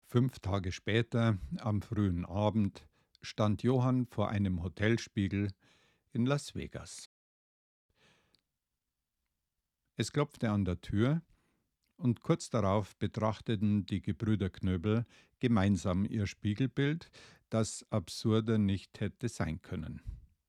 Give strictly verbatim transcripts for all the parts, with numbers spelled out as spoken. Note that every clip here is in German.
Fünf Tage später, am frühen Abend, stand Johann vor einem Hotelspiegel in Las Vegas. Es klopfte an der Tür und kurz darauf betrachteten die Gebrüder Knöbel gemeinsam ihr Spiegelbild, das absurder nicht hätte sein können.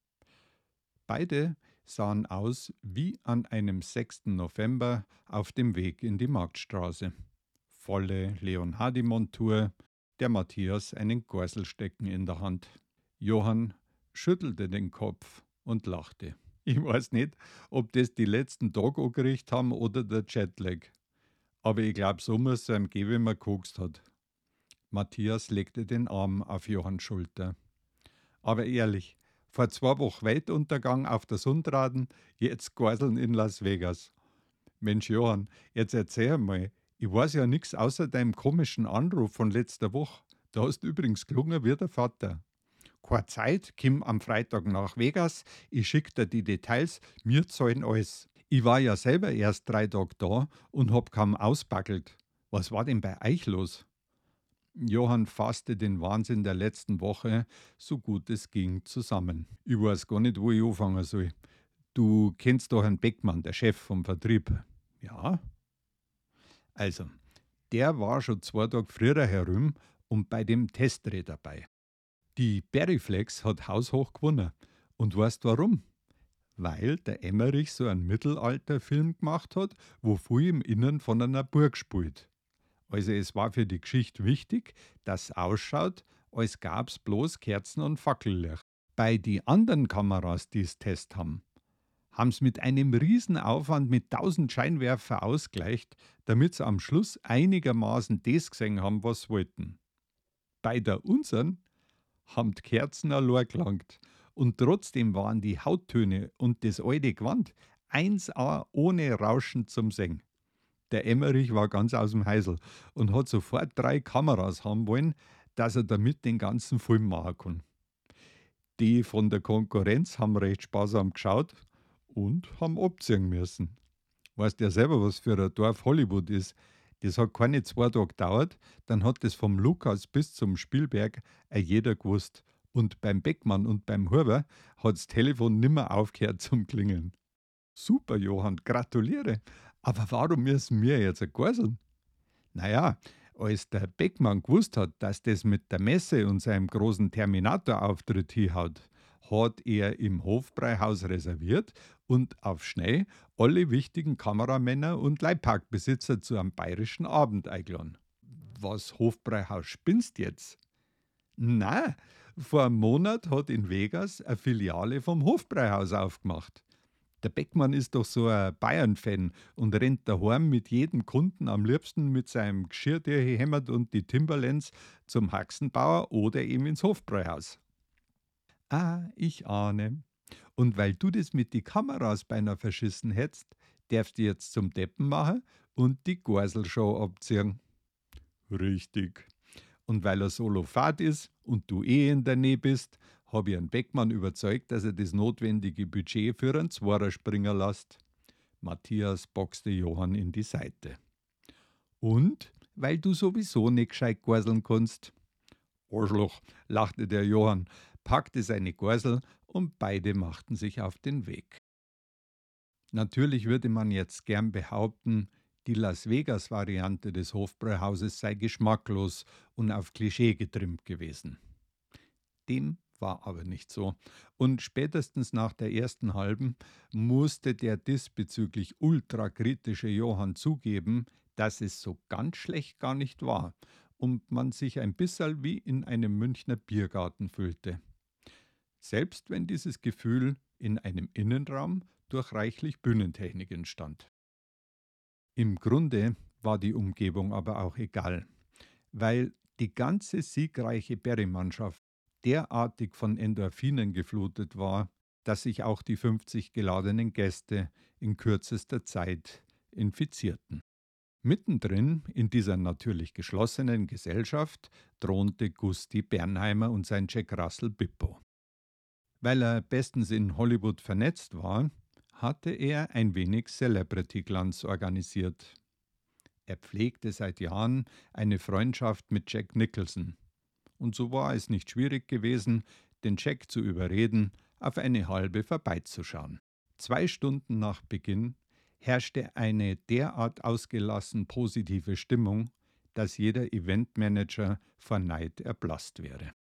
Beide sahen aus wie an einem sechsten November auf dem Weg in die Marktstraße. Volle Leonhardi-Montur, der Matthias einen Gorselstecken in der Hand. Johann schüttelte den Kopf und lachte. Ich weiß nicht, ob das die letzten Tage angerichtet haben oder der Jetlag. Aber ich glaube, so muss es ihm gehen, wenn man gekokst hat. Matthias legte den Arm auf Johanns Schulter. Aber ehrlich, vor zwei Wochen Weltuntergang auf der Sundtraden, jetzt Gorseln in Las Vegas. Mensch Johann, jetzt erzähl mal, ich weiß ja nichts außer deinem komischen Anruf von letzter Woche. Da hast du übrigens gelungen wie der Vater. Keine Zeit, komm am Freitag nach Vegas, ich schick dir die Details, wir zahlen alles. Ich war ja selber erst drei Tage da und hab kaum ausbackelt. Was war denn bei euch los? Johann fasste den Wahnsinn der letzten Woche, so gut es ging, zusammen. Ich weiß gar nicht, wo ich anfangen soll. Du kennst doch Herrn Beckmann, der Chef vom Vertrieb. Ja? Also, der war schon zwei Tage früher herum und bei dem Testdreh dabei. Die Berryflex hat haushoch gewonnen. Und weißt warum? Weil der Emmerich so einen Mittelalterfilm gemacht hat, wo viel im Innern von einer Burg spielt. Also es war für die Geschichte wichtig, dass es ausschaut, als gab's bloß Kerzen und Fackellicht. Bei die anderen Kameras, die es test haben, haben es mit einem Riesenaufwand mit tausend Scheinwerfer ausgleicht, damit sie am Schluss einigermaßen das gesehen haben, was sie wollten. Bei der unseren haben die Kerzen allein gelangt. Und trotzdem waren die Hauttöne und das alte Gewand eins a ohne Rauschen zum Singen. Der Emmerich war ganz aus dem Heisel und hat sofort drei Kameras haben wollen, dass er damit den ganzen Film machen kann. Die von der Konkurrenz haben recht sparsam geschaut und haben abziehen müssen. Weißt ja selber, was für ein Dorf Hollywood ist. Das hat keine zwei Tage gedauert, dann hat es vom Lukas bis zum Spielberg auch jeder gewusst. Und beim Beckmann und beim Huber hat das Telefon nimmer aufgehört zum Klingeln. Super, Johann, gratuliere. Aber warum müssen wir jetzt geiseln? Naja, als der Beckmann gewusst hat, dass das mit der Messe und seinem großen Terminator-Auftritt hinhaut, hat er im Hofbräuhaus reserviert und auf Schnee alle wichtigen Kameramänner und Leihparkbesitzer zu einem bayerischen Abend eingeladen. Was Hofbräuhaus spinnst jetzt? Na, vor einem Monat hat in Vegas eine Filiale vom Hofbräuhaus aufgemacht. Der Beckmann ist doch so ein Bayern-Fan und rennt daheim mit jedem Kunden am liebsten mit seinem Geschirr, der hier hämmert und die Timberlands zum Haxenbauer oder eben ins Hofbräuhaus. Ah, ich ahne. Und weil du das mit die Kameras beinahe verschissen hättest, darfst du jetzt zum Deppen machen und die Gorselshow abziehen. Richtig. Und weil er solo Fahrt ist und du eh in der Nähe bist, habe ich einen Beckmann überzeugt, dass er das notwendige Budget für einen Zwarer springen lässt. Matthias boxte Johann in die Seite. Und weil du sowieso nicht gescheit gorseln kannst. Arschloch, lachte der Johann, packte seine Gorsel und beide machten sich auf den Weg. Natürlich würde man jetzt gern behaupten, die Las Vegas-Variante des Hofbräuhauses sei geschmacklos und auf Klischee getrimmt gewesen. Dem war aber nicht so. Und spätestens nach der ersten halben musste der diesbezüglich ultrakritische Johann zugeben, dass es so ganz schlecht gar nicht war und man sich ein bisschen wie in einem Münchner Biergarten fühlte. Selbst wenn dieses Gefühl in einem Innenraum durch reichlich Bühnentechnik entstand. Im Grunde war die Umgebung aber auch egal, weil die ganze siegreiche Berry-Mannschaft derartig von Endorphinen geflutet war, dass sich auch die fünfzig geladenen Gäste in kürzester Zeit infizierten. Mittendrin in dieser natürlich geschlossenen Gesellschaft thronte Gusti Bernheimer und sein Jack Russell Bippo. Weil er bestens in Hollywood vernetzt war, hatte er ein wenig Celebrity-Glanz organisiert. Er pflegte seit Jahren eine Freundschaft mit Jack Nicholson. Und so war es nicht schwierig gewesen, den Jack zu überreden, auf eine halbe vorbeizuschauen. Zwei Stunden nach Beginn herrschte eine derart ausgelassen positive Stimmung, dass jeder Eventmanager vor Neid erblasst wäre.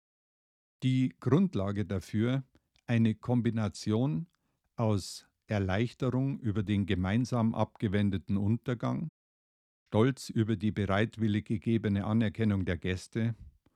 Die Grundlage dafür eine Kombination aus Erleichterung über den gemeinsam abgewendeten Untergang, Stolz über die bereitwillig gegebene Anerkennung der Gäste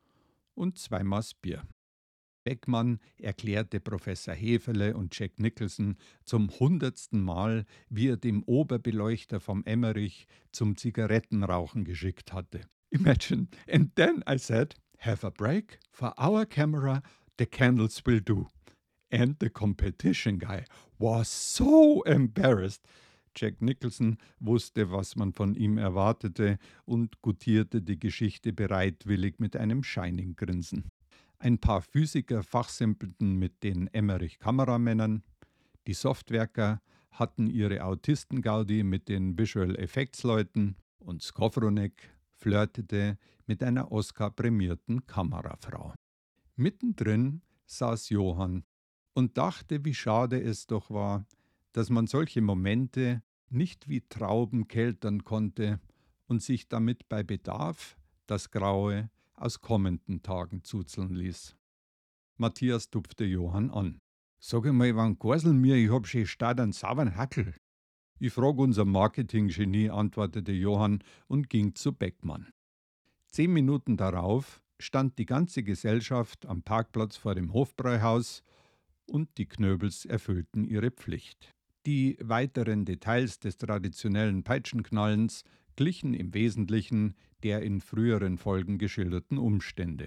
und zwei Maß Bier. Beckmann erklärte Professor Hefele und Jack Nicholson zum hundertsten Mal, wie er dem Oberbeleuchter vom Emmerich zum Zigarettenrauchen geschickt hatte. Imagine. And then I said, have a break for our camera, the candles will do. And the competition guy was so embarrassed. Jack Nicholson wusste, was man von ihm erwartete und gutierte die Geschichte bereitwillig mit einem Shining-Grinsen. Ein paar Physiker fachsimpelten mit den Emmerich-Kameramännern, die Softwerker hatten ihre Autistengaudi mit den Visual Effects-Leuten und Skowronek flirtete mit einer Oscar-prämierten Kamerafrau. Mittendrin saß Johann und dachte, wie schade es doch war, dass man solche Momente nicht wie Trauben keltern konnte und sich damit bei Bedarf das Graue aus kommenden Tagen zuzeln ließ. Matthias tupfte Johann an. Sag einmal, wann gorseln mir, ich hab schon statt einen sauberen Hackel. Ich frag unser Marketing-Genie, antwortete Johann und ging zu Beckmann. Zehn Minuten darauf stand die ganze Gesellschaft am Parkplatz vor dem Hofbräuhaus und die Knöbels erfüllten ihre Pflicht. Die weiteren Details des traditionellen Peitschenknallens glichen im Wesentlichen der in früheren Folgen geschilderten Umstände.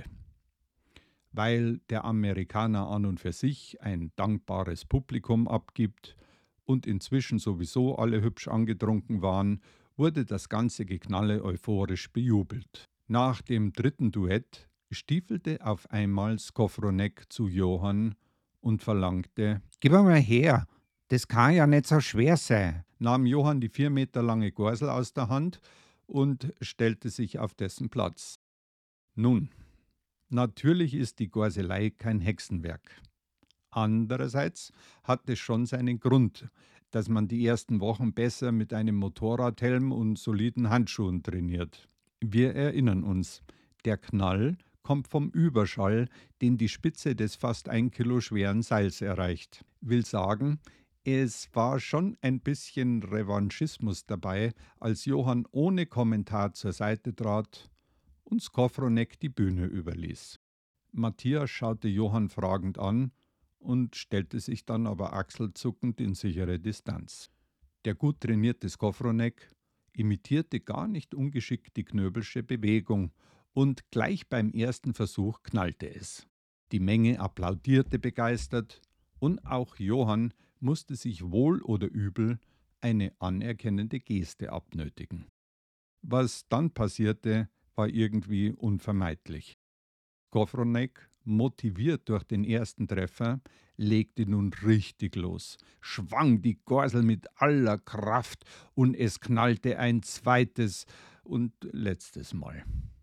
Weil der Amerikaner an und für sich ein dankbares Publikum abgibt und inzwischen sowieso alle hübsch angetrunken waren, wurde das ganze Geknalle euphorisch bejubelt. Nach dem dritten Duett stiefelte auf einmal Skowronek zu Johann und verlangte: »Gib einmal her, das kann ja nicht so schwer sein«, nahm Johann die vier Meter lange Gorsel aus der Hand und stellte sich auf dessen Platz. Nun, natürlich ist die Gorselei kein Hexenwerk. Andererseits hat es schon seinen Grund, dass man die ersten Wochen besser mit einem Motorradhelm und soliden Handschuhen trainiert. Wir erinnern uns, der Knall kommt vom Überschall, den die Spitze des fast ein Kilo schweren Seils erreicht. Will sagen, es war schon ein bisschen Revanchismus dabei, als Johann ohne Kommentar zur Seite trat und Skowronek die Bühne überließ. Matthias schaute Johann fragend an und stellte sich dann aber achselzuckend in sichere Distanz. Der gut trainierte Skowronek imitierte gar nicht ungeschickt die knöbelsche Bewegung und gleich beim ersten Versuch knallte es. Die Menge applaudierte begeistert und auch Johann musste sich wohl oder übel eine anerkennende Geste abnötigen. Was dann passierte, war irgendwie unvermeidlich. Skowronek, motiviert durch den ersten Treffer, legte nun richtig los, schwang die Gorsel mit aller Kraft und es knallte ein zweites und letztes Mal.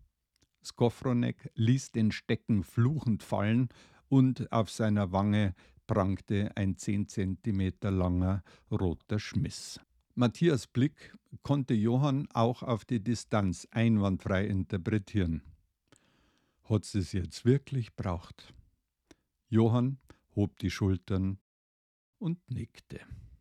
Skowronek ließ den Stecken fluchend fallen und auf seiner Wange prangte ein zehn Zentimeter langer roter Schmiss. Matthias' Blick konnte Johann auch auf die Distanz einwandfrei interpretieren. Hat sie es jetzt wirklich braucht? Johann hob die Schultern und nickte.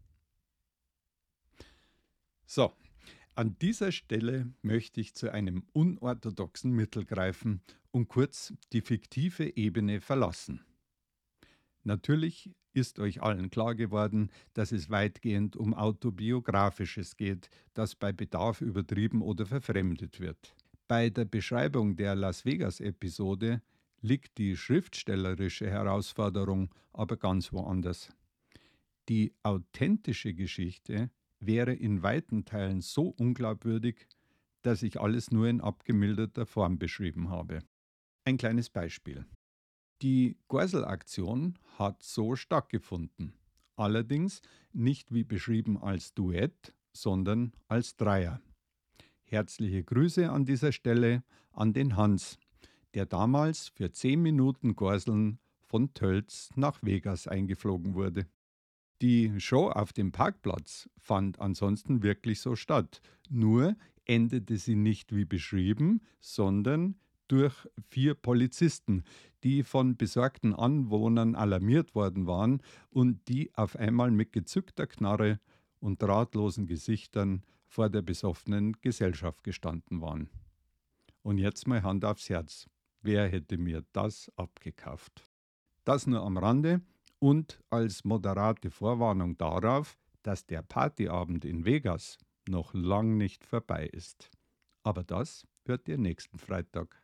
So, an dieser Stelle möchte ich zu einem unorthodoxen Mittel greifen und kurz die fiktive Ebene verlassen. Natürlich ist euch allen klar geworden, dass es weitgehend um Autobiografisches geht, das bei Bedarf übertrieben oder verfremdet wird. Bei der Beschreibung der Las Vegas-Episode liegt die schriftstellerische Herausforderung aber ganz woanders. Die authentische Geschichte wäre in weiten Teilen so unglaubwürdig, dass ich alles nur in abgemilderter Form beschrieben habe. Ein kleines Beispiel. Die Gorselaktion hat so stattgefunden, allerdings nicht wie beschrieben als Duett, sondern als Dreier. Herzliche Grüße an dieser Stelle an den Hans, der damals für zehn Minuten Gorseln von Tölz nach Vegas eingeflogen wurde. Die Show auf dem Parkplatz fand ansonsten wirklich so statt, nur endete sie nicht wie beschrieben, sondern durch vier Polizisten, die von besorgten Anwohnern alarmiert worden waren und die auf einmal mit gezückter Knarre und ratlosen Gesichtern vor der besoffenen Gesellschaft gestanden waren. Und jetzt mal Hand aufs Herz. Wer hätte mir das abgekauft? Das nur am Rande und als moderate Vorwarnung darauf, dass der Partyabend in Vegas noch lang nicht vorbei ist. Aber das hört ihr nächsten Freitag.